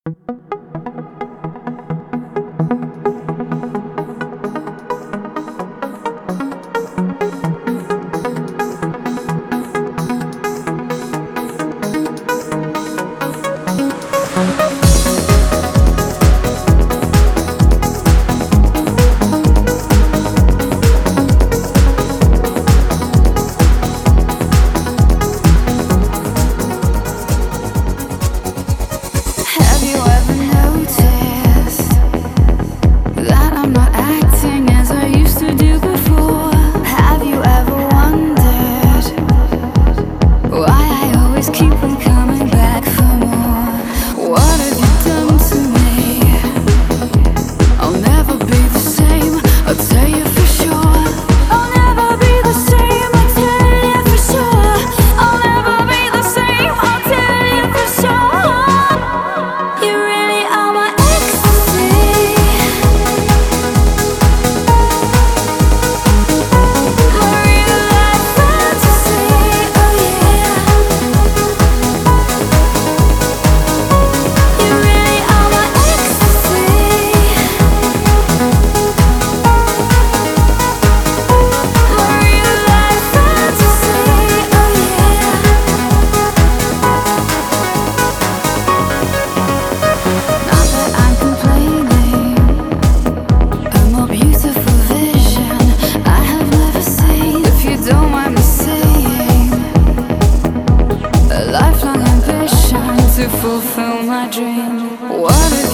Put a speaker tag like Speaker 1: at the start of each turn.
Speaker 1: Have you ever noticed that I'm not acting as I used to do before? Have you ever wondered why I always keep on coming back for more? What have you done to me? I'll never be the same, I'll tell you for sure. I'll never be the same, I'll tell you for sure. I'll never be the same, I'll tell you for sure. You really are my ecstasy. My real life fantasy, oh yeah. You really are my ecstasy. My real life fantasy, oh yeah. Not that I'm complaining, a more beautiful vision I have never seen. If you don't mind me saying, a lifelong ambition to fulfill my dream. What if